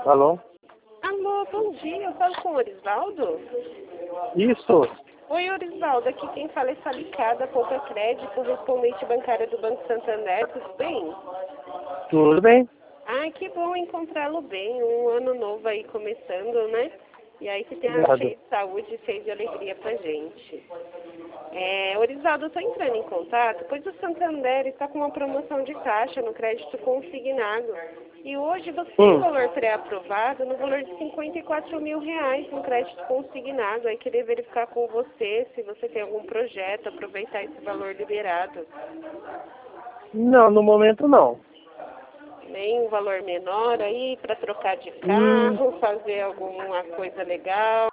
Alô? Alô, bom dia. Eu falo com o Orisvaldo? Isso. Oi, Orisvaldo. Aqui quem fala é Salicada, Poupa Crédito, correspondente bancária do Banco Santander. Tudo bem? Tudo bem? Ai, que bom encontrá-lo bem. Um ano novo aí começando, né? E aí que tenha Obrigado. cheio de saúde e cheio de alegria pra gente. Orisvaldo, eu estou entrando em contato, pois o Santander está com uma promoção de taxa no crédito consignado. E hoje você tem um valor pré-aprovado no valor de R$ 54 mil no crédito consignado. Aí queria verificar com você se você tem algum projeto, aproveitar esse valor liberado. Não, no momento não. Nem um valor menor aí para trocar de carro, fazer alguma coisa legal.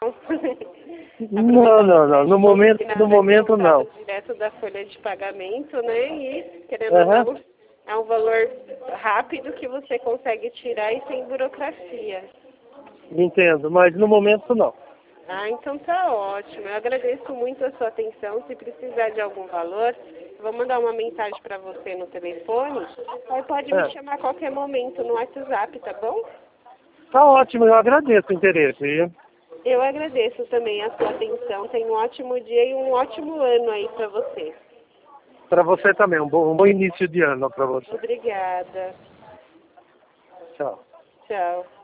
Não. No momento não. Direto da folha de pagamento, né? E querendo ou não, é um valor rápido que você consegue tirar e sem burocracia. Entendo, mas no momento não. Ah, então tá ótimo. Eu agradeço muito a sua atenção. Se precisar de algum valor, eu vou mandar uma mensagem para você no telefone. Aí pode me chamar a qualquer momento no WhatsApp, tá bom? Tá ótimo, eu agradeço o interesse, viu? Eu agradeço também a sua atenção. Tenha um ótimo dia e um ótimo ano aí para você. Para você também, um bom início de ano para você. Obrigada. Tchau. Tchau.